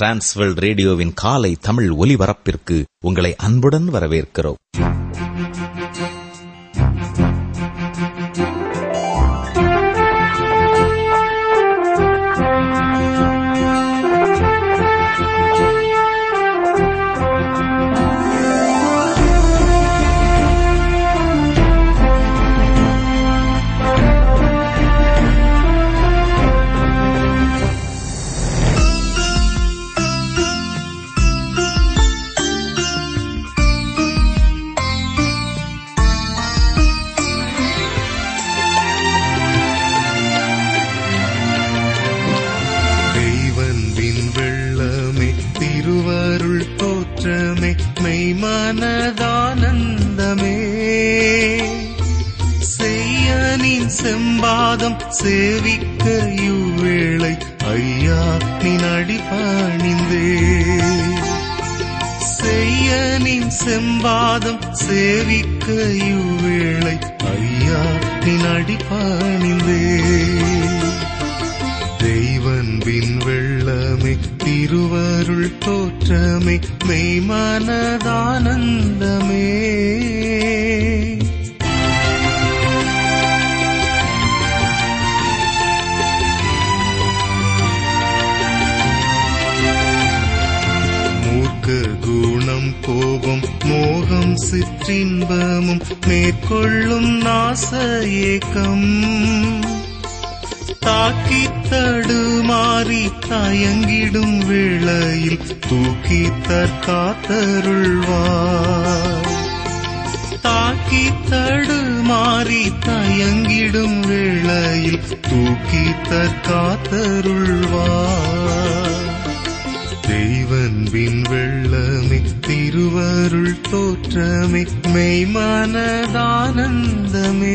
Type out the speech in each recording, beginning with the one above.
Transworld ரேடியோவின் காலை தமிழ் ஒலிபரப்பிற்கு உங்களை அன்புடன் வரவேற்கிறோம். மெய்மனதானந்தமே செய்யனின் செம்பாதம் சேவிக்க இவ்வேளை ஐயா நின் அடிபணிந்தே. செய்யனின் செம்பாதம் சேவிக்க இவ்வேளை ஐயா நின் அடிபணிந்தே. தெய்வன்பின் வெள்ளமே திருவருள் தோற்றமே மெய்மனதானந்தமே. மூர்க்க குணம் கோபம் மோகம் சிற்றின்பமும் மேற்கொள்ளும் நாச ஏக்கம் தாக்கி தடுமாறி தயங்கிடும் வேளையில் தூக்கி தற்காத்தருள்வார். தாக்கி தடுமாறி தயங்கிடும் வேளையில் தூக்கி தற்காத்தருள்வார். தெய்வன்பின் வெள்ளமே திருவருள் தோற்றமே மெய்மனதானந்தமே.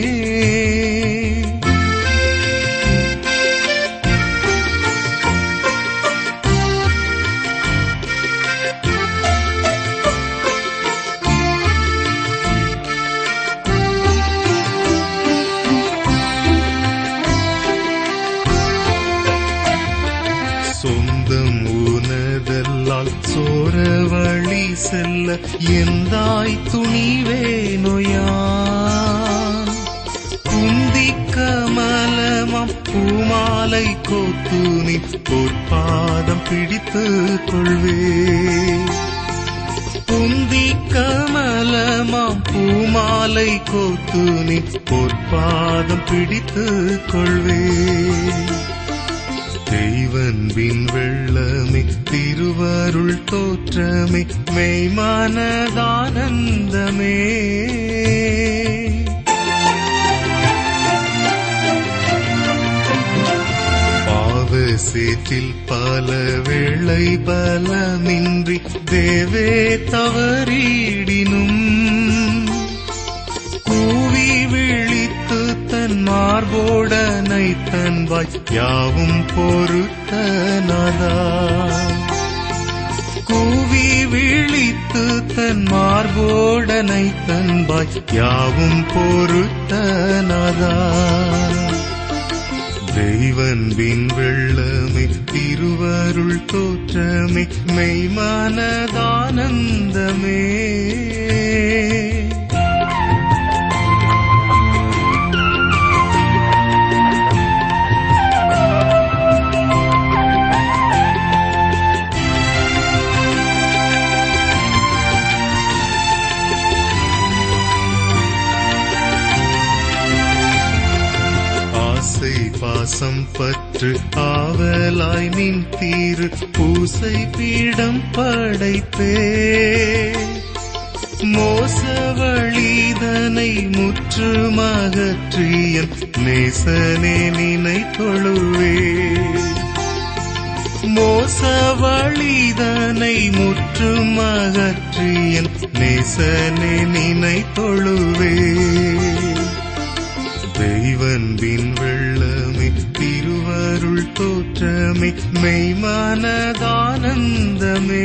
சொந்தம் உனதல்லால் சோர வழி செல்ல எந்தாய் துணிவேனோயான். குந்தி கமலமாம் பூமாலை கோத்து நீ பொற்பாதம் பிடித்து கொள்வே. குந்தி கமலமாம் பூமாலை கோத்து நீ பொற்பாதம் பிடித்து கொள்வே. தெய்வன்பின் வெள்ளமே திருவருள் தோற்றமே மெய்மனதானந்தமே. பாவ சேற்றில் பல வேளை பலமின்றி தேவே தவறிடினும் கூவி விழித்து தன் மார்போடனை தன்வாய் யாவும் பொறுத்தனதா. கூவி விழித்து தன் மார்போடனை தன்வாய் யாவும் பொறுத்தனதா. தெய்வன்பின் வெள்ளமே திருவருள் தோற்றமே மெய்மனதானந்தமே. பாசம் பற்று ஆவலாய் நின் தீரு பூசை பீடம் படைத்தே. மோசவழிதனை முற்றுமகற்றியன் நேசனே நினை தொழுவே. மோசவழிதனை முற்றுமகற்றியன் நேசனே நினை தொழுவே. தெய்வன்பின் வெள்ளமே திருவருள் தோற்றமே மெய்மனதானந்தமே.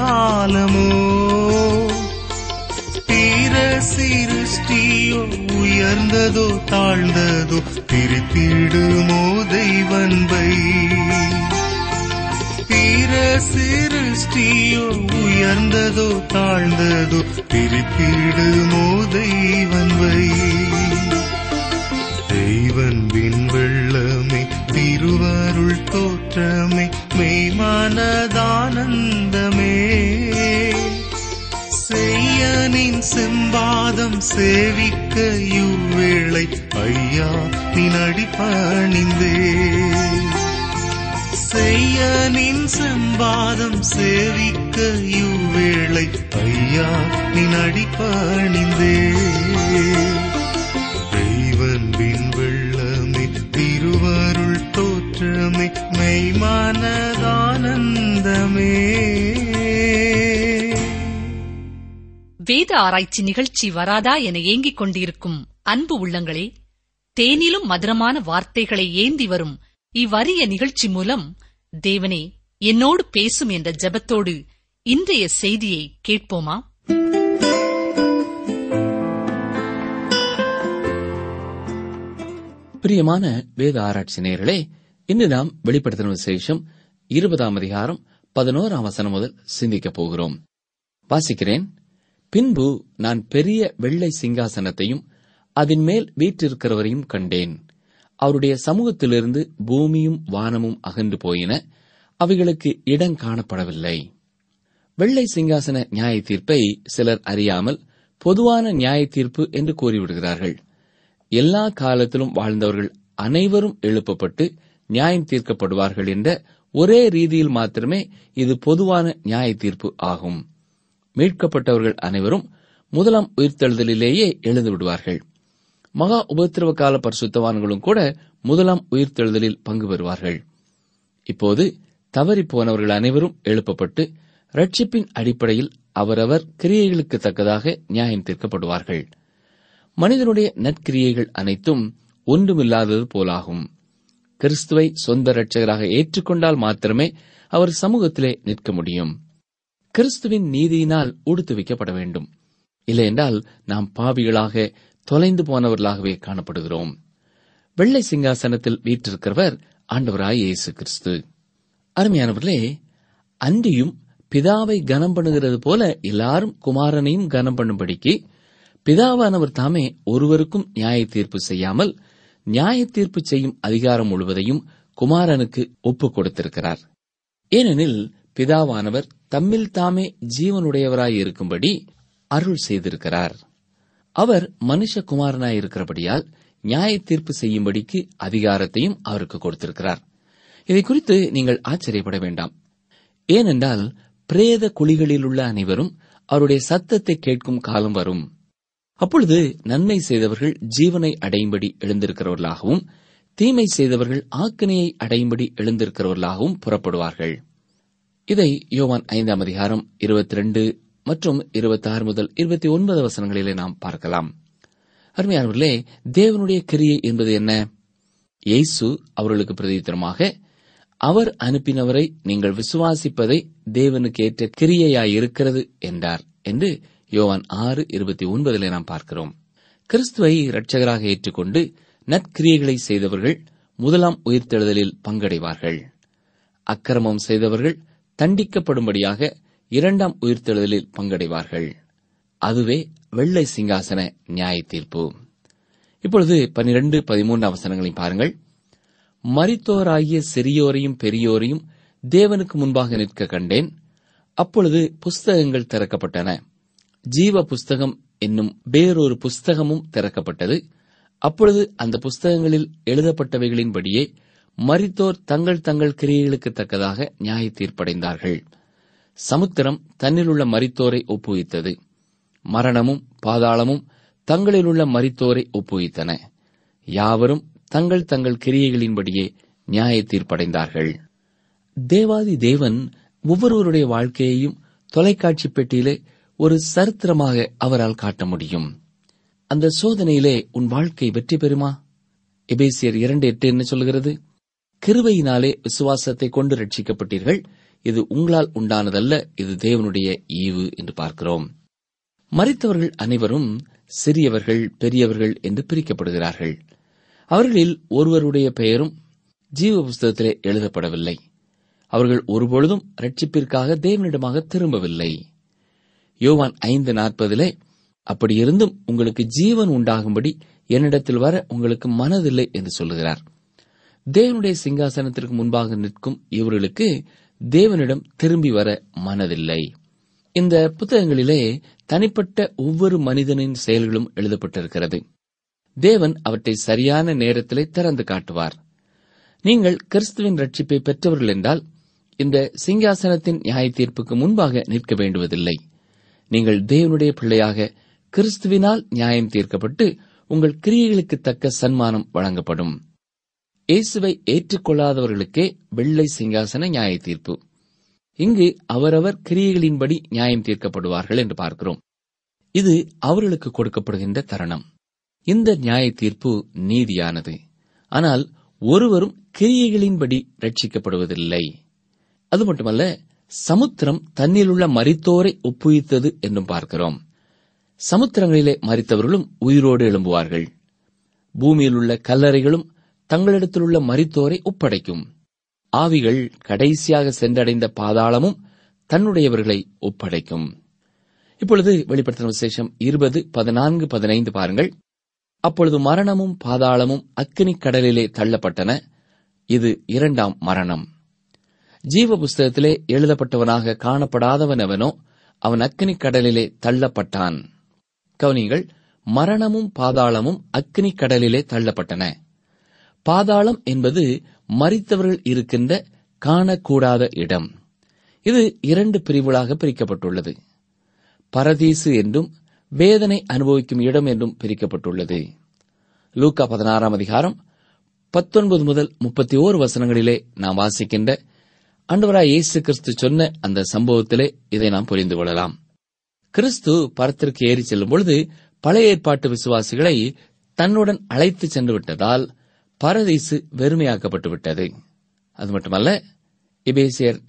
காலமோ, தீர சிருஷ்டியோ உயர்ந்ததோ தாழ்ந்ததோ பிரித்திடுமோ தெய்வன்பை. தீர சிருஷ்டியோ உயர்ந்ததோ தாழ்ந்ததோ பிரித்திடுமோ தெய்வன்பை. தெய்வன்பின் வெள்ளமே திருவருள் தோற்றமே மெய்மனதானந்தமே, செய்யனின் செம்பாதம் சேவிக்க இவ்வேளை ஐயா நின் அடிபணிந்தே. செய்யனின் செம்பாதம் சேவிக்க இவ்வேளை ஐயா நின் அடிபணிந்தே. தெய்வன்பின் வெள்ளமே திருவருள் தோற்றமே மெய்மனதானந்தமே. வேத ஆராய்ச்சி நிகழ்ச்சி வராதா என ஏங்கிக் கொண்டிருக்கும் அன்பு உள்ளங்களே, தேனிலும் மதுரமான வார்த்தைகளை ஏந்தி வரும் இவ்வரிய நிகழ்ச்சி மூலம் தேவனே என்னோடு பேசும் என்ற ஜெபத்தோடு இன்றைய செய்தியை கேட்போமா? பிரியமான வேத ஆராய்ச்சி நேயர்களே, இன்று நாம் வெளிப்படுத்தின விசேஷம் 20 அதிகாரம் 11 வசனம் முதல் சிந்திக்கப் போகிறோம். வாசிக்கிறேன். பின்பு நான் பெரிய வெள்ளை சிங்காசனத்தையும் அதன் மேல் வீற்றிருக்கிறவரையும் கண்டேன். அவருடைய சமூகத்திலிருந்து பூமியும் வானமும் அகன்று போயின, அவைகளுக்கு இடம் காணப்படவில்லை. வெள்ளை சிங்காசன நியாய தீர்ப்பை சிலர் அறியாமல் பொதுவான நியாய தீர்ப்பு என்று கூறிவிடுகிறார்கள். எல்லா காலத்திலும் வாழ்ந்தவர்கள் அனைவரும் எழுப்பப்பட்டு நியாயம் தீர்க்கப்படுவார்கள் என்ற ஒரே ரீதியில் மாத்திரமே இது பொதுவான நியாய தீர்ப்பு ஆகும். மீட்கப்பட்டவர்கள் அனைவரும் முதலாம் உயிர்த்தெழுதலிலேயே எழுந்து விடுவார்கள். மகா உபத்திரவ கால பரிசுத்தவான்களும் கூட முதலாம் உயிர்த்தெழுதலில் பங்கு பெறுவார்கள். இப்போது தவறிப்போனவர்கள் அனைவரும் எழுப்பப்பட்டு ரட்சிப்பின் அடிப்படையில் அவரவர் கிரியைகளுக்கு தக்கதாக நியாயம் தீர்க்கப்படுவார்கள். மனிதனுடைய நற்கிரியைகள் அனைத்தும் ஒன்றுமில்லாதது போலாகும். கிறிஸ்துவை சொந்த இரட்சகராக ஏற்றுக்கொண்டால் மாத்திரமே அவர் சமூகத்திலே நிற்க முடியும். கிறிஸ்துவின் நீதியினால் உடுத்துவிக்கப்பட வேண்டும். இல்லையென்றால் நாம் பாவிகளாக தொலைந்து போனவர்களாகவே காணப்படுகிறோம். வெள்ளை சிங்காசனத்தில் வீற்றிருக்கிறவர் ஆண்டவராய் இயேசு கிறிஸ்து. அருமையானவர்களே, அன்றியும் பிதாவை கனம் பண்ணுகிறது போல எல்லாரும் குமாரனையும் கனம் பண்ணும்படிக்கு பிதாவானவர் தாமே ஒருவருக்கும் நியாய தீர்ப்பு செய்யாமல் நியாய தீர்ப்பு செய்யும் அதிகாரம் முழுவதையும் குமாரனுக்கு ஒப்புக் கொடுத்திருக்கிறார். ஏனெனில் பிதாவானவர் தம்மில் தாமே ஜீவனுடையவராயிருக்கும்படி அருள் செய்திருக்கிறார். அவர் மனுஷகுமாரனாயிருக்கிறபடியால் நியாய தீர்ப்பு செய்யும்படிக்கு அதிகாரத்தையும் அவருக்கு கொடுத்திருக்கிறார். இதை குறித்து நீங்கள் ஆச்சரியப்பட வேண்டாம். ஏனென்றால் பிரேத குழிகளிலுள்ள அனைவரும் அவருடைய சத்தத்தை கேட்கும் காலம் வரும். அப்பொழுது நன்மை செய்தவர்கள் ஜீவனை அடையும்படி எழுந்திருக்கிறவர்களாகவும் தீமை செய்தவர்கள் ஆக்கினையை அடையும்படி எழுந்திருக்கிறவர்களாகவும் புறப்படுவார்கள். இதை யோவான் 5 அதிகாரம் 22 மற்றும் 26 முதல் 29 வசனங்களிலே நாம் பார்க்கலாம். அருமையானவர்களே, தேவனுடைய கிரியை என்பது என்ன? இயேசு அவர்களுக்கு பிரதித்திரமாக, அவர் அனுப்பினவரை நீங்கள் விசுவாசிப்பதை தேவனுக்கு ஏற்ற கிரியையாயிருக்கிறது என்றார் என்று யோவான் 6:29 நாம் பார்க்கிறோம். கிறிஸ்துவை இரட்சகராக ஏற்றுக்கொண்டு நற்கிரியைகளை செய்தவர்கள் முதலாம் உயிர்த்தெழுதலில் பங்கடைவார்கள். அக்கிரமம் செய்தவர்கள் தண்டிக்கப்படும்படியாக இரண்டாம் உயிர்த்தெழுதலில் பங்கடைவார்கள். அதுவே வெள்ளை சிங்காசன நியாய தீர்ப்பு. இப்பொழுது 12-13 வசனங்களையும் பாருங்கள். மரித்தோராகிய சிறியோரையும் பெரியோரையும் தேவனுக்கு முன்பாக நிற்க கண்டேன். அப்பொழுது புஸ்தகங்கள் திறக்கப்பட்டன. ஜீவ புஸ்தகம் என்னும் வேறொரு புஸ்தகமும் திறக்கப்பட்டது. அப்பொழுது அந்த புஸ்தகங்களில் எழுதப்பட்டவைகளின்படியே மரித்தோர் தங்கள் தங்கள் கிரியைகளுக்கு தக்கதாக நியாய தீர்ப்படைந்தார்கள். சமுத்திரம் தன்னிலுள்ள மரித்தோரை ஒப்புவித்தது. மரணமும் பாதாளமும் தங்களிலுள்ள மரித்தோரை ஒப்புவித்தன. யாவரும் தங்கள் தங்கள் கிரியைகளின்படியே நியாய தீர்ப்படைந்தார்கள். தேவாதி தேவன் ஒவ்வொருவருடைய வாழ்க்கையையும் தொலைக்காட்சி பெட்டியிலே ஒரு சரித்திரமாக அவரால் காட்ட முடியும். அந்த சோதனையிலே உன் வாழ்க்கை வெற்றி பெறுமா? எபேசியர் 2:8 என்ன சொல்கிறது? கிருபையினாலே விசுவாசத்தை கொண்டு ரட்சிக்கப்பட்டீர்கள், இது உங்களால் உண்டானதல்ல, இது தேவனுடைய ஈவு என்று பார்க்கிறோம். மரித்தவர்கள் அனைவரும் சிறியவர்கள், பெரியவர்கள் என்று பிரிக்கப்படுகிறார்கள். அவர்களில் ஒருவருடைய பெயரும் ஜீவ புஸ்தகத்திலே எழுதப்படவில்லை. அவர்கள் ஒருபொழுதும் ரட்சிப்பிற்காக தேவனிடமாக திரும்பவில்லை. யோவான் 5:40 அப்படியிருந்தும் உங்களுக்கு ஜீவன் உண்டாகும்படி என்னிடத்தில் வர உங்களுக்கு மனதில்லை என்று சொல்லுகிறார். தேவனுடைய சிங்காசனத்திற்கு முன்பாக நிற்கும் இவர்களுக்கு தேவனிடம் திரும்பி வர மனதில்லை. இந்த புத்தகங்களிலே தனிப்பட்ட ஒவ்வொரு மனிதனின் செயல்களும் எழுதப்பட்டிருக்கிறது. தேவன் அவற்றை சரியான நேரத்திலே திறந்து காட்டுவார். நீங்கள் கிறிஸ்துவின் ரட்சிப்பை பெற்றவர்கள் என்றால் இந்த சிங்காசனத்தின் நியாய தீர்ப்புக்கு முன்பாக நிற்க வேண்டுவதில்லை. நீங்கள் தேவனுடைய பிள்ளையாக கிறிஸ்துவினால் நியாயம் தீர்க்கப்பட்டு உங்கள் கிரியைகளுக்கு தக்க சன்மானம் வழங்கப்படும். இயேசுவை ஏற்றுக்கொள்ளாதவர்களுக்கே வெள்ளை சிங்காசன நியாய தீர்ப்பு. இங்கு அவரவர் கிரியைகளின்படி நியாயம் தீர்க்கப்படுவார்கள் என்று பார்க்கிறோம். இது அவர்களுக்கு கொடுக்கப்படுகின்ற தருணம். இந்த நியாய தீர்ப்பு நீதியானது. ஆனால் ஒருவரும் கிரியைகளின்படி ரட்சிக்கப்படுவதில்லை. அது மட்டுமல்ல, சமுத்திரம் தன்னிலுள்ள மரித்தோரை ஒப்புவித்தது என்றும் பார்க்கிறோம். சமுத்திரங்களிலே மரித்தவர்களும் உயிரோடு எழும்புவார்கள். பூமியில் உள்ள கல்லறைகளும் தங்களிடத்தில் உள்ள மரித்தோரை ஒப்படைக்கும். ஆவிகள் கடைசியாக சென்றடைந்த பாதாளமும் தன்னுடையவர்களை ஒப்படைக்கும். இப்பொழுது வெளிப்படுத்தின விசேஷம் 20:14-15 பாருங்கள். அப்பொழுது மரணமும் பாதாளமும் அக்கினி கடலிலே தள்ளப்பட்டன. இது இரண்டாம் மரணம். ஜீவ புஸ்தகத்திலே எழுதப்பட்டவனாக காணப்படாதவன் எவனோ அவன் அக்கினி கடலிலே தள்ளப்பட்டான். கவனிங்கள், மரணமும் பாதாளமும் அக்கினி கடலிலே தள்ளப்பட்டன. பாதாளம் என்பது மரித்தவர்கள் இருக்கின்ற காணக்கூடாத இடம். இது 2 பிரிவுகளாக பிரிக்கப்பட்டுள்ளது. பரதீசு என்றும் வேதனை அனுபவிக்கும் இடம் என்றும் பிரிக்கப்பட்டுள்ளது. லூக்கா 16:19-31 நாம் வாசிக்கின்ற ஆண்டவராய் இயேசு கிறிஸ்து சொன்ன அந்த சம்பவத்திலே இதை நாம் புரிந்து கொள்ளலாம். கிறிஸ்து பரத்திற்கு ஏறி செல்லும் பொழுது பழைய ஏற்பாட்டு விசுவாசிகளை தன்னுடன் அழைத்து சென்று விட்டதால் பரதீசு வெறுமையாக்கப்பட்டு விட்டது. அது மட்டுமல்ல, எபேசியர்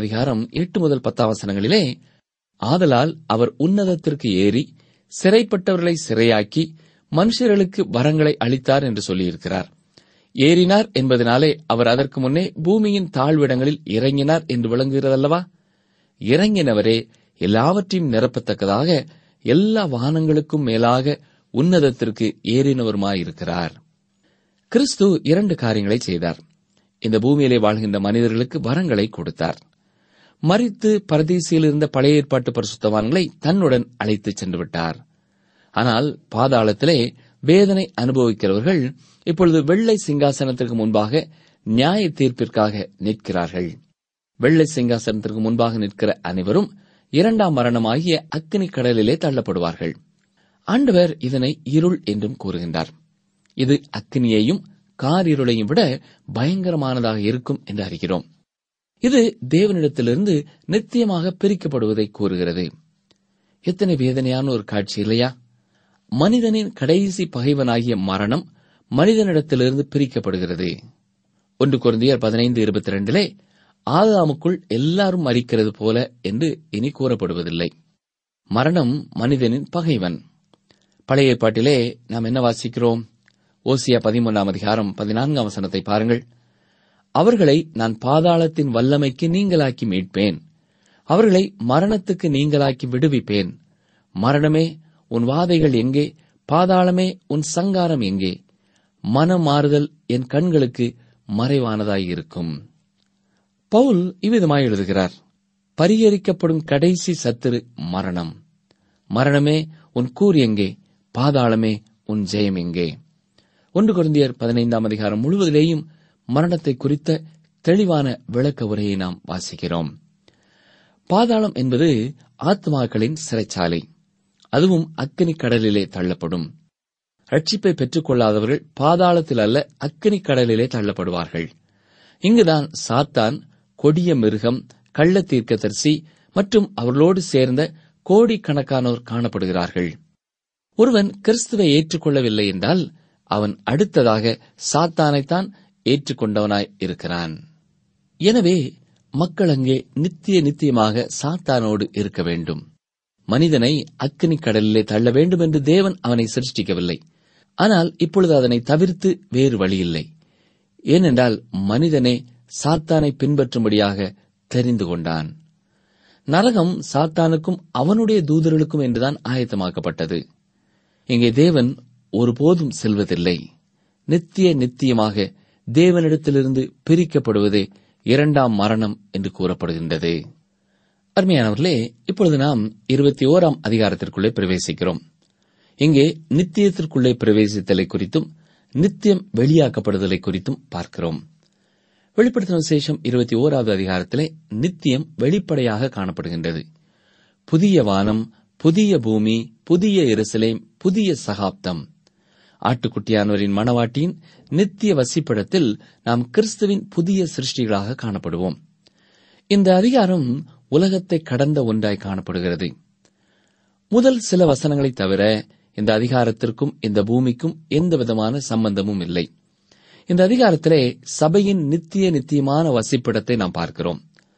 4:8-10 ஆதலால் அவர் உன்னதத்திற்கு ஏறி சிறைப்பட்டவர்களை சிறையாக்கி மனுஷர்களுக்கு வரங்களை அளித்தார் என்று சொல்லியிருக்கிறார். ஏறினார் என்பதனாலே அவர் அதற்கு முன்னே பூமியின் தாழ்விடங்களில் இறங்கினார் என்று விளங்குகிறதல்லவா? இறங்கினவரே எல்லாவற்றையும் நிரப்பத்தக்கதாக எல்லா வானங்களுக்கும் மேலாக உன்னதத்திற்கு ஏறினவருமாயிருக்கிறார். கிறிஸ்து 2 காரியங்களை செய்தார். இந்த பூமியிலே வாழ்கின்ற மனிதர்களுக்கு வரங்களை கொடுத்தார். மரித்து பரதீசியில் இருந்த பழைய ஏற்பாட்டு பரிசுத்தவான்களை தன்னுடன் அழைத்துச் சென்று விட்டார். ஆனால் பாதாளத்திலே வேதனை அனுபவிக்கிறவர்கள் இப்பொழுது வெள்ளை சிங்காசனத்திற்கு முன்பாக நியாய தீர்ப்பிற்காக நிற்கிறார்கள். வெள்ளை சிங்காசனத்திற்கு முன்பாக நிற்கிற அனைவரும் இரண்டாம் மரணமாகிய அக்கினி கடலிலே தள்ளப்படுவார்கள். ஆண்டவர் இதனை இருள் என்றும் கூறுகின்றார். இது அக்கினியையும் காரிருளையும் விட பயங்கரமானதாக இருக்கும் என்று அறிகிறோம். இது தேவனிடத்திலிருந்து நித்தியமாக பிரிக்கப்படுவதை கூறுகிறது. எத்தனை வேதனையான ஒரு காட்சி இல்லையா? மனிதனின் கடைசி பகைவனாகிய மரணம் மனிதனிடத்திலிருந்து பிரிக்கப்படுகிறது. 1 கொரிந்தியர் 15:22 ஆதாமுக்குள் எல்லாரும் மரிக்கிறது போல என்று இனி கூறப்படுவதில்லை. மரணம் மனிதனின் பகைவன். பழைய ஏற்பாட்டிலே நாம் என்ன வாசிக்கிறோம்? ஓசியா 13:14 பாருங்கள். அவர்களை நான் பாதாளத்தின் வல்லமைக்கு நீங்களாக்கி மீட்பேன், அவர்களை மரணத்துக்கு நீங்களாக்கி விடுவிப்பேன். மரணமே உன் வாதைகள் எங்கே? பாதாளமே உன் சங்காரம் எங்கே? மனம் மாறுதல் என் கண்களுக்கு மறைவானதாயிருக்கும். பவுல் இவ்விதமாய் எழுதுகிறார், பரிகரிக்கப்படும் கடைசி சத்துரு மரணம். மரணமே உன் கூர் எங்கே? பாதாளமே உன் ஜெயம் எங்கே? 1 கொரிந்தியர் 15 முழுவதிலேயும் மரணத்தை குறித்த தெளிவான விளக்க உரையை நாம் வாசிக்கிறோம். பாதாளம் என்பது ஆத்மாக்களின் சிறைச்சாலை. அதுவும் அக்கினி கடலிலே தள்ளப்படும். ரட்சிப்பை பெற்றுக் கொள்ளாதவர்கள் பாதாளத்தில் அல்ல, அக்கினி கடலிலே தள்ளப்படுவார்கள். இங்குதான் சாத்தான், கொடிய மிருகம், கள்ள தீர்க்கதரிசி மற்றும் அவர்களோடு சேர்ந்த கோடிக்கணக்கானோர் காணப்படுகிறார்கள். ஒருவன் கிறிஸ்துவை ஏற்றுக்கொள்ளவில்லை என்றால் அவன் அடுத்ததாக சாத்தானைத்தான் ஏற்றுக்கொண்டவனாய் இருக்கிறான். எனவே மக்கள் அங்கே நித்தியமாக சாத்தானோடு இருக்க வேண்டும். மனிதனை அக்கினி கடலிலே தள்ள வேண்டும் என்று தேவன் அவனை சிருஷ்டிக்கவில்லை. ஆனால் இப்பொழுது அதனை தவிர்த்து வேறு வழியில்லை. ஏனென்றால் மனிதனே சாத்தானை பின்பற்றும்படியாக தெரிந்து கொண்டான். நரகம் சாத்தானுக்கும் அவனுடைய தூதர்களுக்கும் என்றுதான் ஆயத்தமாக்கப்பட்டது. இங்கே தேவன் ஒருபோதும் செல்வதில்லை. நித்தியமாக தேவனிடத்திலிருந்து பிரிக்கப்படுவதே இரண்டாம் மரணம் என்று கூறப்படுகின்றது. அருமையானவர்களே, இப்பொழுது நாம் 21ஆம் அதிகாரத்திற்குள்ளே பிரவேசிக்கிறோம். இங்கே நித்தியத்திற்குள்ளே பிரவேசித்தலை குறித்தும் நித்தியம் வெளியாக்கப்படுதலை குறித்தும் பார்க்கிறோம். வெளிப்படுத்தின விசேஷம் 21வது அதிகாரத்திலே நித்தியம் வெளிப்படையாக காணப்படுகின்றது. புதிய வானம், புதிய பூமி, புதிய எருசலேம், புதிய சகாப்தம். ஆட்டுக்குட்டியானவரின் மணவாட்டியின் நித்திய வசிப்பிடத்தில் நாம் கிறிஸ்துவின் புதிய சிருஷ்டிகளாக காணப்படுவோம். இந்த அதிகாரம் உலகத்தை கடந்த ஒன்றாய் காணப்படுகிறது. முதல் சில வசனங்களை தவிர இந்த அதிகாரத்திற்கும் இந்த பூமிக்கும் எந்த விதமான சம்பந்தமும் இல்லை. இந்த அதிகாரத்திலே சபையின் நித்தியமான வசிப்பிடத்தை நாம் பார்க்கிறோம்.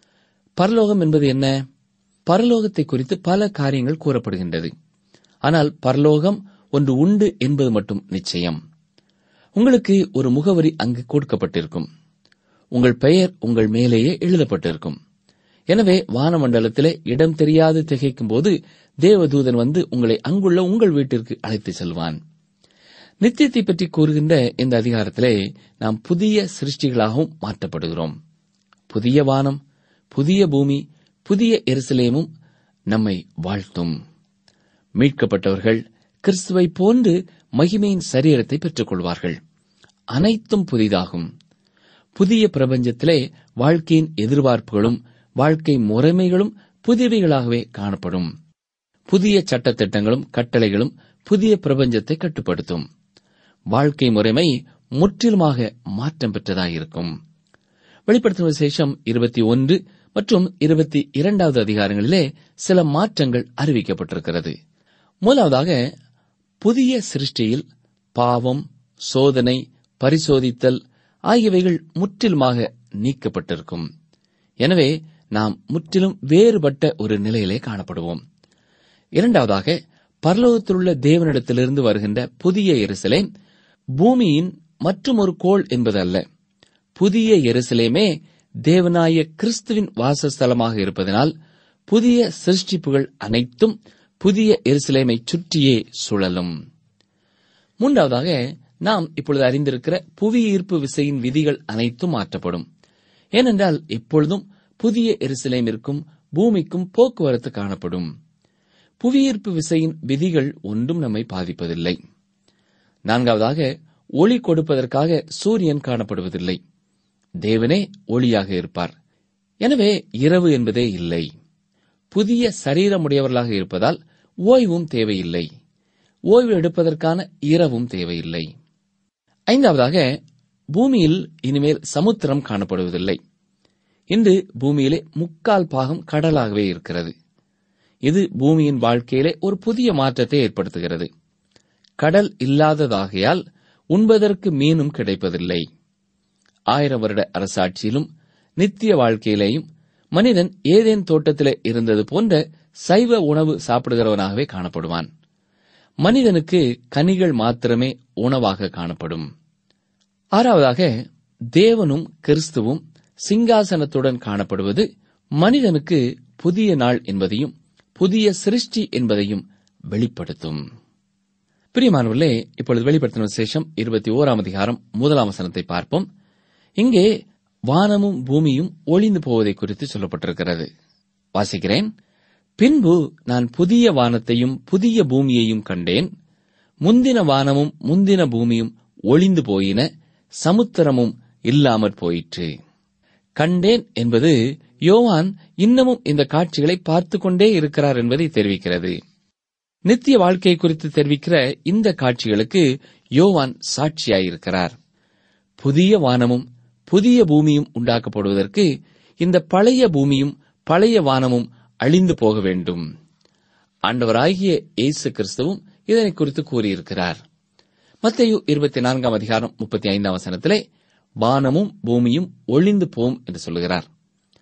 பரலோகம் என்பது என்ன? பரலோகத்தை குறித்து பல காரியங்கள் கூறப்படுகின்றது. ஆனால் பரலோகம் ஒன்று உண்டு என்பது மட்டும் நிச்சயம். உங்களுக்கு ஒரு முகவரி அங்கு கொடுக்கப்பட்டிருக்கும். உங்கள் பெயர் உங்கள் மேலேயே எழுதப்பட்டிருக்கும். எனவே வானமண்டலத்திலே இடம் தெரியாது திகைக்கும் போது தேவதூதன் வந்து உங்களை அங்குள்ள உங்கள் வீட்டிற்கு அழைத்து செல்வான். நித்தியத்தை பற்றி கூறுகின்ற இந்த அதிகாரத்திலே நாம் புதிய சிருஷ்டிகளாகவும் மாற்றப்படுகிறோம். புதிய வானம், புதிய பூமி, புதிய எருசலேமும் நம்மை வாழ்த்தும். மீட்கப்பட்டவர்கள் கிறிஸ்துவை போன்று மகிமையின் சரீரத்தை பெற்றுக் கொள்வார்கள். அனைத்தும் புதிதாகும். புதிய பிரபஞ்சத்திலே வாழ்க்கையின் எதிர்பார்ப்புகளும் வாழ்க்கை முறைமைகளும் புதியவைகளாகவே காணப்படும். புதிய சட்டத்திட்டங்களும் கட்டளைகளும் புதிய பிரபஞ்சத்தை கட்டுப்படுத்தும். வாழ்க்கை முறைமை முற்றிலுமாக மாற்றம் பெற்றதாயிருக்கும். வெளிப்படுத்தின விசேஷம் 21 மற்றும் 22வது அதிகாரங்களிலே சில மாற்றங்கள் அறிவிக்கப்பட்டிருக்கிறது. முதலாவதாக, புதிய சிருஷ்டியில் பாவம், சோதனை, பரிசோதித்தல் ஆகியவைகள் முற்றிலுமாக நீக்கப்பட்டிருக்கும். எனவே நாம் முற்றிலும் வேறுபட்ட ஒரு நிலையிலே காணப்படுவோம். இரண்டாவதாக, பரலோகத்திலுள்ள தேவனிடத்திலிருந்து வருகின்ற புதிய எருசலேம் பூமியின் மற்றும் ஒரு கோள் என்பது அல்ல. புதிய எருசலேமே தேவனாய கிறிஸ்துவின் வாசஸ்தலமாக இருப்பதனால் புதிய சிருஷ்டிப்புகள் அனைத்தும் புதிய எருசலேமை சுற்றியே சுழலும். மூன்றாவதாக, நாம் இப்பொழுது அறிந்திருக்கிற புவி ஈர்ப்பு விசையின் விதிகள் அனைத்தும் மாற்றப்படும். ஏனென்றால் இப்பொழுதும் புதிய எருசலேமிற்கும் பூமிக்கும் போக்குவரத்து காணப்படும். புவியீர்ப்பு விசையின் விதிகள் ஒன்றும் நம்மை பாதிப்பதில்லை. நான்காவதாக, ஒளி கொடுப்பதற்காக சூரியன் காணப்படுவதில்லை. தேவனே ஒளியாக இருப்பார். எனவே இரவு என்பதே இல்லை. புதிய சரீரமுடையவர்களாக இருப்பதால் ஓய்வும் தேவையில்லை. ஓய்வு எடுப்பதற்கான இரவும் தேவையில்லை. ஐந்தாவதாக, பூமியில் இனிமேல் சமுத்திரம் காணப்படுவதில்லை. இன்று பூமியிலே 3/4 பாகம் கடலாகவே இருக்கிறது. இது பூமியின் வாழ்க்கையிலே ஒரு புதிய மாற்றத்தை ஏற்படுத்துகிறது. கடல் இல்லாததாகையால் உண்பதற்கு மீனும் கிடைப்பதில்லை. 1000 வருட அரசாட்சியிலும் நித்திய வாழ்க்கையிலேயும் மனிதன் ஏதேன் தோட்டத்திலே இருந்தது போன்ற சைவ உணவு சாப்பிடுகிறவனாகவே காணப்படுவான். மனிதனுக்கு கனிகள் மாத்திரமே உணவாக காணப்படும். ஆறாவதாக, தேவனும் கிறிஸ்துவும் சிங்காசனத்துடன் காணப்படுவது மனிதனுக்கு புதிய நாள் என்பதையும் புதிய சிருஷ்டி என்பதையும் வெளிப்படுத்தும். பிரியமானவர்களே, இப்பொழுது வெளிப்படுத்தின விசேஷம் 21ஆம் அதிகாரம் 1ஆம் வசனத்தை பார்ப்போம். இங்கே வானமும் பூமியும் ஒளிந்து போவதை குறித்து சொல்லப்பட்டிருக்கிறது. வாசிக்கிறேன். பின்பு நான் புதிய வானத்தையும் புதிய பூமியையும் கண்டேன். முந்தின வானமும் முந்தின பூமியும் ஒளிந்து போயின, சமுத்திரமும் இல்லாமற் போயிற்று. கண்டேன் என்பது யோவான் இன்னமும் இந்த காட்சிகளை பார்த்துக் கொண்டே இருக்கிறார் என்பதை தெரிவிக்கிறது. நித்திய வாழ்க்கையை குறித்து தெரிவிக்கிற இந்த காட்சிகளுக்கு யோவான் சாட்சியாயிருக்கிறார். புதிய வானமும் புதிய பூமியும் உண்டாக்கப்படுவதற்கு இந்த பழைய பூமியும் பழைய வானமும் அழிந்து போக வேண்டும். ஆண்டவராகிய இயேசு கிறிஸ்துவும் இதனை குறித்து கூறியிருக்கிறார். மத்தேயு 24ஆம் அதிகாரம் 35ஆம் வசனத்திலே வானமும் பூமியும் ஒளிந்து போம் என்று சொல்கிறார்.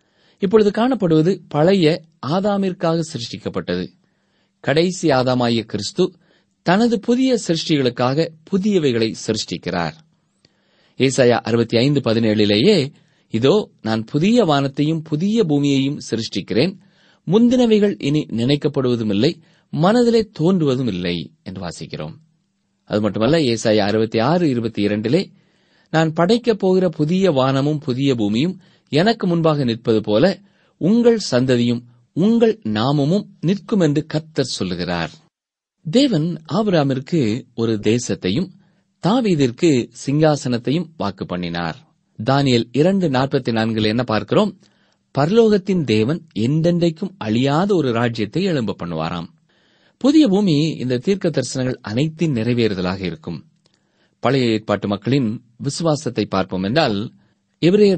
இப்பொழுது காணப்படுவது பழைய ஆதாமிற்காக சிருஷ்டிக்கப்பட்டது. கடைசி ஆதாமாகிய கிறிஸ்து தனது புதிய சிருஷ்டிகளுக்காக புதியவைகளை சிருஷ்டிக்கிறார். ஏசாயா 65:17 இதோ நான் புதிய வானத்தையும் புதிய பூமியையும் சிருஷ்டிக்கிறேன், முந்தினவைகள் இனி நினைக்கப்படுவதுமில்லை, மனதிலே தோன்றுவதும் இல்லை என்று வாசிக்கிறோம். அது மட்டுமல்ல, ஏசாயா 66:22 நான் படைக்கப் போகிற புதிய வானமும் புதிய பூமியும் எனக்கு முன்பாக நிற்பது போல உங்கள் சந்ததியும் உங்கள் நாமமும் நிற்கும் என்று கர்த்தர் சொல்லுகிறார். தேவன் ஆபிரகாமிற்கு ஒரு தேசத்தையும் தாவீதிற்கு சிங்காசனத்தையும் வாக்கு பண்ணினார். தானியேல் 2:44 என்ன பார்க்கிறோம்? பரலோகத்தின் தேவன் என்றென்றைக்கும் அழியாத ஒரு ராஜ்யத்தை எழும்ப பண்ணுவாராம். புதிய பூமி இந்த தீர்க்க தரிசனங்கள் அனைத்தின் நிறைவேறுதலாக இருக்கும். பழைய ஏற்பாட்டு மக்களின் விசுவாசத்தை பார்ப்போம் என்றால், எபிரேயர்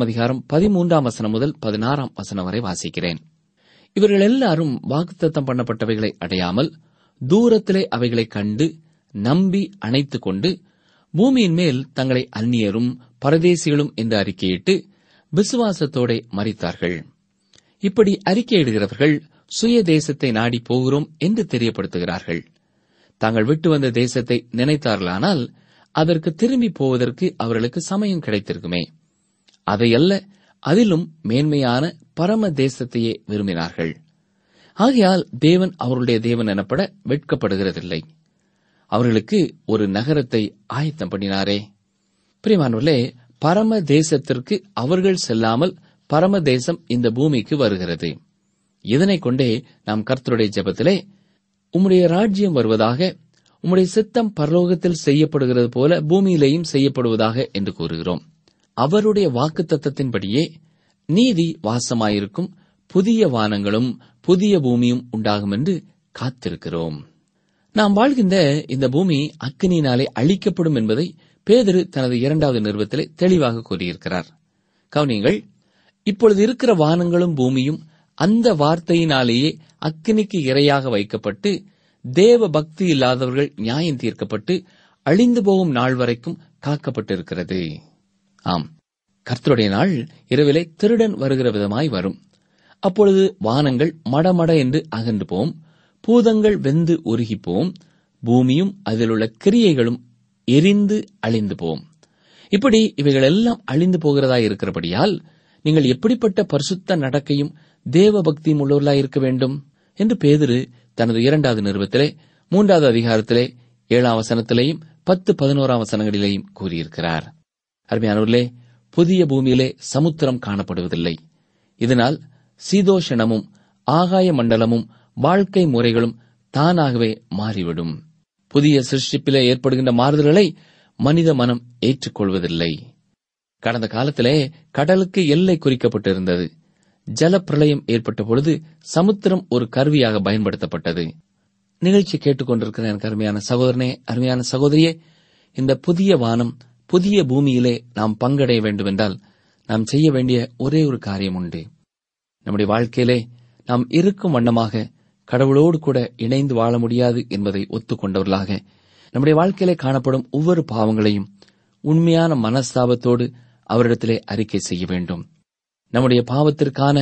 11:13 முதல் 16 வரை வாசிக்கிறேன். இவர்கள் எல்லாரும் வாக்குத்தத்தம் பண்ணப்பட்டவைகளை அடையாமல் தூரத்திலே அவைகளை கண்டு நம்பி அணைத்துக் கொண்டு பூமியின் மேல் தங்களை அந்நியரும் பரதேசிகளும் என்று அறிக்கையிட்டு விசுவாசத்தோட மரித்தார்கள். இப்படி அறிக்கையிடுகிறவர்கள் சுய தேசத்தை நாடி போகிறோம் என்று தெரியப்படுத்துகிறார்கள். தாங்கள் விட்டு வந்த தேசத்தை நினைத்தார்களானால் அதற்கு திரும்பி போவதற்கு அவர்களுக்கு சமயம் கிடைத்திருக்குமே. அதையல்ல, அதிலும் மேன்மையான பரம தேசத்தையே விரும்பினார்கள். ஆகையால் தேவன் அவர்களுடைய தேவன் எனப்பட வெட்கப்படுகிறதில்லை. அவர்களுக்கு ஒரு நகரத்தை ஆயத்தம் பண்ணினாரே. பிரியமானவர்களே, பரம தேசத்திற்கு அவர்கள் செல்லாமல் பரம தேசம் இந்த பூமிக்கு வருகிறது. இதனைக் கொண்டே நாம் கர்த்தருடைய ஜெபத்திலே உம்முடைய ராஜ்யம் வருவதாக, உம்முடைய சித்தம் பரலோகத்தில் செய்யப்படுகிறது போல பூமியிலேயும் செய்யப்படுவதாக என்று கூறுகிறோம். அவருடைய வாக்குத்தத்தத்தின்படியே நீதி வாசமாயிருக்கும் புதிய வானங்களும் புதிய பூமியும் உண்டாகும் என்று காத்திருக்கிறோம். நாம் வாழ்கின்ற இந்த பூமி அக்கினியினாலே அழிக்கப்படும் என்பதை பேதுரு தனது 2வது நிருபத்திலே தெளிவாக கூறியிருக்கிறார். கவனியுங்கள், இப்பொழுது இருக்கிற வானங்களும் பூமியும் அந்த வார்த்தையினாலேயே அக்கினிக்கு இரையாக வைக்கப்பட்டு தேவ பக்தி இல்லாதவர்கள் நியாயம் தீர்க்கப்பட்டு அழிந்து போகும் நாள் வரைக்கும் காக்கப்பட்டிருக்கிறது. ஆம், கர்த்தருடைய நாள் இரவிலே திருடன் வருகிற விதமாய் வரும். அப்பொழுது வானங்கள் மடமட என்று அகன்று போம், பூதங்கள் வெந்து உருகிப்போம், பூமியும் அதிலுள்ள கிரியைகளும் எரிந்து அழிந்து போம். இப்படி இவைகள் எல்லாம் அழிந்து போகிறதாய் இருக்கிறபடியால் நீங்கள் எப்படிப்பட்ட பரிசுத்த நடக்கையும் தேவ பக்தியும் உள்ளவர்களாய் இருக்க வேண்டும் என்று பேதுரு தனது 2வது நிருபத்திலே 3வது அதிகாரத்திலே 7ஆம் வசனத்திலேயும் 10-11 வசனங்களிலேயும் கூறியிருக்கிறார். அருமையானவர்களே, புதிய பூமியிலே சமுத்திரம் காணப்படுவதில்லை. இதனால் சீதோஷணமும் ஆகாய மண்டலமும் வாழ்க்கை முறைகளும் தானாகவே மாறிவிடும். புதிய சிருஷ்டிப்பிலே ஏற்படுகின்ற மாறுதல்களை மனித மனம் ஏற்றுக்கொள்வதில்லை. கடந்த காலத்திலே கடலுக்கு எல்லை குறிக்கப்பட்டிருந்தது. ஜலப்பிரளயம் ஏற்பட்ட பொழுது சமுத்திரம் ஒரு கருவியாக பயன்படுத்தப்பட்டது. நிகழ்ச்சி கேட்டுக்கொண்டிருக்கிற எனக்கு அருமையான சகோதரனே, அருமையான சகோதரியே, இந்த புதிய வானம் புதிய பூமியிலே நாம் பங்கடைய வேண்டுமென்றால் நாம் செய்ய வேண்டிய ஒரே ஒரு காரியம் உண்டு. நம்முடைய வாழ்க்கையிலே நாம் இருக்கும் வண்ணமாக கடவுளோடு கூட இணைந்து வாழ முடியாது என்பதை ஒத்துக்கொண்டவர்களாக நம்முடைய வாழ்க்கையிலே காணப்படும் ஒவ்வொரு பாவங்களையும் உண்மையான மனஸ்தாபத்தோடு அவரிடத்திலே அறிக்கை செய்ய வேண்டும். நம்முடைய பாவத்திற்கான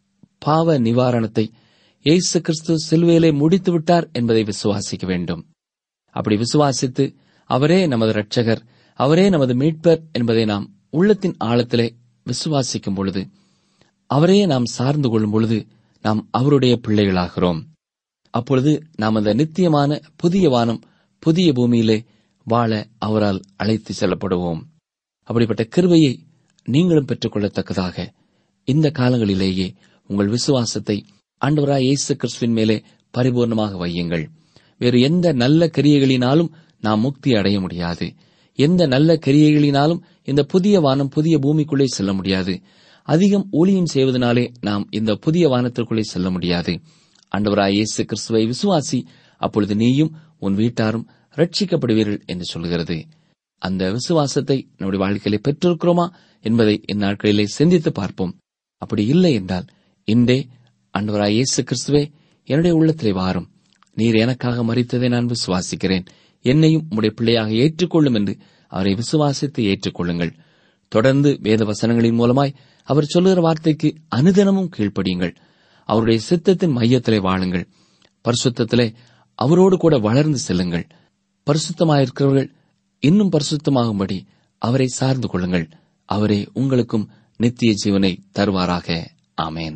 பாவ நிவாரணத்தை இயேசு கிறிஸ்து சிலுவையிலே முடித்து விட்டார் என்பதை விசுவாசிக்க வேண்டும். அப்படி விசுவாசித்து அவரே நமது இரட்சகர், அவரே நமது மீட்பர் என்பதை நாம் உள்ளத்தின் ஆழத்திலே விசுவாசிக்கும் பொழுது, அவரையே நாம் சார்ந்து கொள்ளும் பொழுது நாம் அவருடைய பிள்ளைகளாகிறோம். அப்பொழுது நாம் அந்த நித்தியமான புதிய வானம் புதிய பூமியிலே வாழ அவரால் அழைத்து செல்லப்படுவோம். அப்படிப்பட்ட கிருபையை நீங்களும் பெற்றுக்கொள்ளத்தக்கதாக இந்த காலங்களிலேயே உங்கள் விசுவாசத்தை ஆண்டவராய் இயேசு கிறிஸ்துவின் மேலே பரிபூர்ணமாக வையுங்கள். வேறு எந்த நல்ல கிரியைகளினாலும் நாம் முக்தி அடைய முடியாது. எந்த நல்ல கிரியைகளினாலும் இந்த புதிய வானம் புதிய பூமிக்குள்ளே செல்ல முடியாது. அதிகம் ஊழியம் செய்வதனாலே நாம் இந்த புதிய வானத்திற்குள்ளே செல்ல முடியாது. ஆண்டவராய் இயேசு கிறிஸ்துவை விசுவாசி, அப்பொழுது நீயும் உன் வீட்டாரும் ரட்சிக்கப்படுவீர்கள் என்று சொல்கிறது. அந்த விசுவாசத்தை நம்முடைய வாழ்க்கையிலே பெற்றிருக்கிறோமா என்பதை இந்நாட்களிலே சிந்தித்து பார்ப்போம். அப்படி இல்லை என்றால் இன்றே ஆண்டவராய் இயேசு கிறிஸ்துவே, என்னுடைய உள்ளத்திலே வாரும், நீர் எனக்காக மரித்ததை நான் விசுவாசிக்கிறேன், என்னையும் உம்முடைய பிள்ளையாக ஏற்றுக்கொள்ளும் என்று அவரை விசுவாசித்து ஏற்றுக்கொள்ளுங்கள். தொடர்ந்து வேத வசனங்களின் மூலமாய் அவர் சொல்லுகிற வார்த்தைக்கு அனுதினமும் கீழ்ப்படியுங்கள். அவருடைய சித்தத்தின் மையத்திலே வாழுங்கள். பரிசுத்தத்திலே அவரோடு கூட வளர்ந்து செல்லுங்கள். பரிசுத்தமாயிருக்கிறவர்கள் இன்னும் பரிசுத்தமாகும்படி அவரை சார்ந்து கொள்ளுங்கள். அவரே உங்களுக்கும் நித்திய ஜீவனை தருவாராக. ஆமேன்.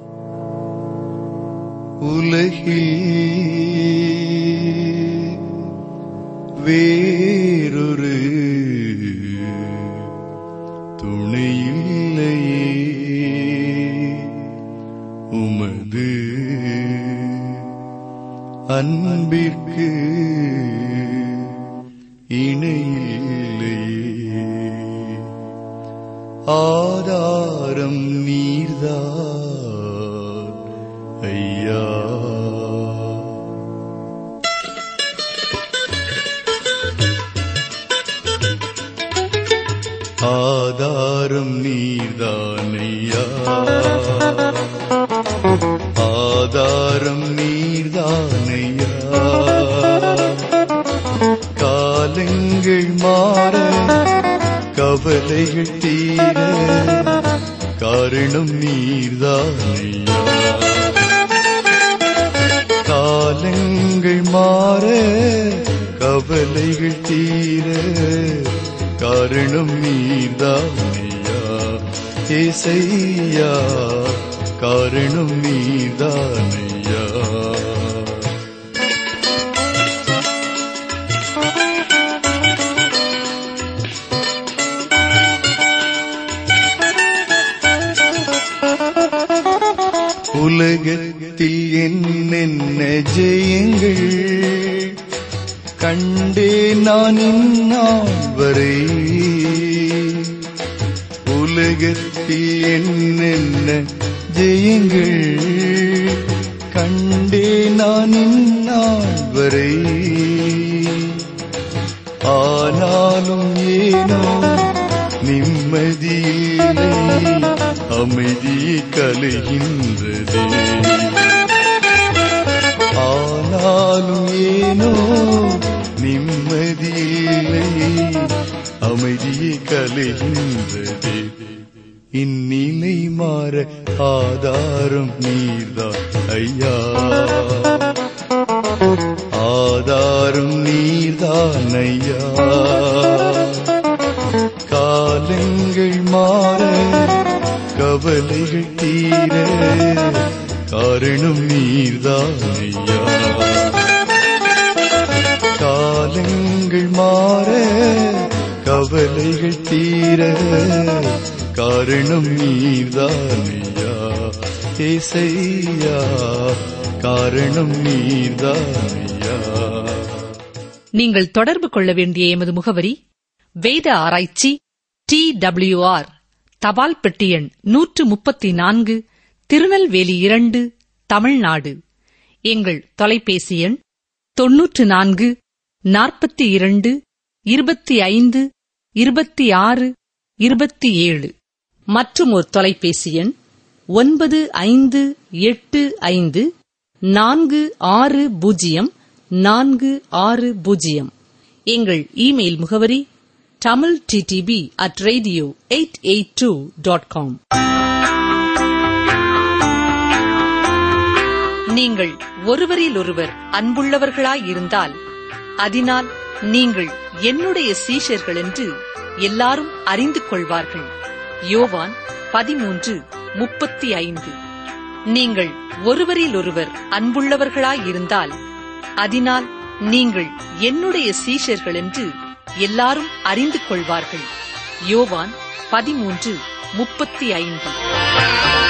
உலகில் வேறொரு துணையில்லையே, உமது அன்பிற்கு இணையில்லையே. ஆதாரம் நீர்தான் ஐயா, ஆதாரம் நீர்தானையா, ஆதாரம் நீர்தானையா. காலங்கள் மாற கவலைகள் தீர காரணம் நீர்தானையா. காலங்கள் மாற கவலைகள் தீர காரணம் நீர்தானையா. ஏசையா, காரணம் நீர்தானையா. உலகத்தில் என்னென்ன ஜெயங்கள் கண்டே நான் இந்நாள் வரை, உலகத்தில் என்னென்ன ஜெயங்கள் கண்டே நான் இந்நாள் வரை. ஆனாலும் ஏனோ நிம்மதியில்லை, அமைதியை கலைகின்றதே. ஆனாலும் ஏனோ நிம்மதியில்லை, அமைதியை கலைகின்றதே. இந்நிலை மாற ஆதாரம் நீர்தான் ஐயா, ஆதாரம் நீர்தான் ஐயா. காலங்கள் மாற கவலைகள் தீர காரணம் நீர்தான் ஐயா. காலங்கள் மாற கவலைகள் தீர காரணம் நீர்தான் ஐயா. ஏசையா, காரணம் நீர்தான் ஐயா. நீங்கள் தொடர்பு கொள்ள வேண்டிய எமது முகவரி: வேத ஆராய்ச்சி, TWR, தபால் பெட்டி எண் 134, திருநெல்வேலி 2, தமிழ்நாடு. எங்கள் தொலைபேசி எண் 94 42 25 26 27. மற்றும் ஒரு தொலைபேசி எண் 9585 460 460. எங்கள் இமெயில் முகவரி tamilttb@radio882.com. நீங்கள் ஒருவரிலொருவர் அன்புள்ளவர்களாயிருந்தால் அதனால் நீங்கள் என்னுடைய சீஷர்கள் என்று எல்லாரும் அறிந்து கொள்வார்கள். யோவான் 13:35. நீங்கள் ஒருவரிலொருவர் அன்புள்ளவர்களாயிருந்தால் அதனால் நீங்கள் என்னுடைய சீஷர்கள் என்று எல்லாரும் அறிந்து கொள்வார்கள். யோவான் 13:35.